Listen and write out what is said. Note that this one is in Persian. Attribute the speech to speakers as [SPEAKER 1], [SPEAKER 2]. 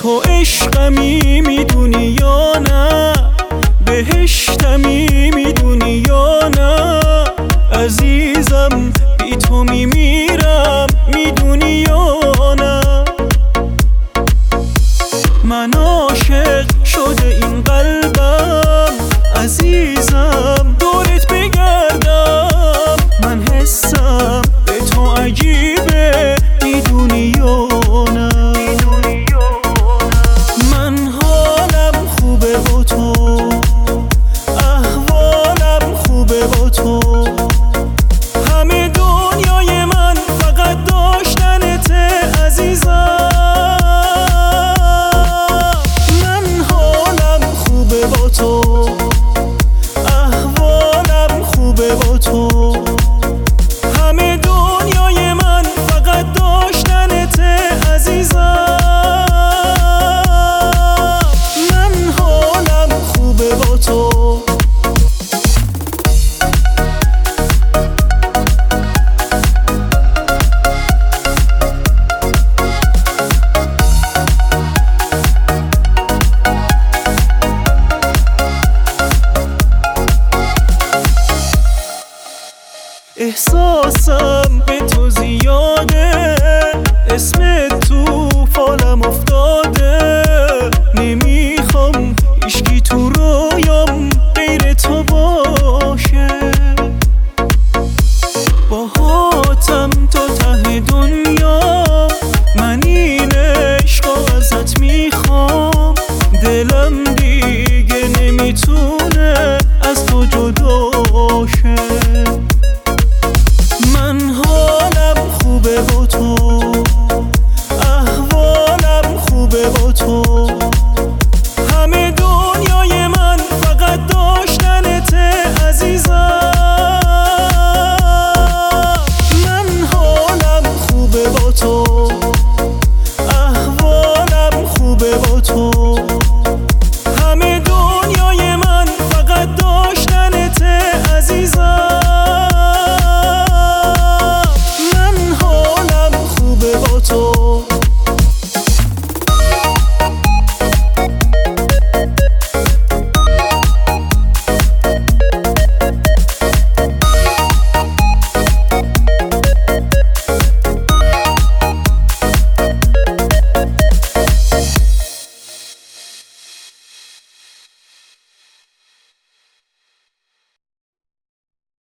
[SPEAKER 1] تو عشقمی میدونی یا نه، بهشتمی میدونی یا نه، عزیزم بی تو میمیرم میدونی یا نه. من عاشق شده این قلبم عزیزم دورت بگردم، من حسم به تو عجیبه میدونی یا نه. من حالم خوبه با تو، احوالم خوبه با تو، همه دنیای من فقط داشتنته عزیزم. من حالم خوبه با تو، احوالم خوبه با تو، همه دنیای من فقط داشتنته عزیزم. من حالم خوبه با تو. احساسم به تو زیاده، اسم تو فالم افتاده، نمیخوام هیچکی تو رویام غیر تو باشه. باهاتم تا ته دنیا، من این عشقو ازت میخوام، دلم دیگه نمیتونه از تو جدا شه. من حالم خوبه با تو، احوالم خوبه با تو، همه دنیای من فقط داشتنته عزیزم. من حالم خوبه با تو.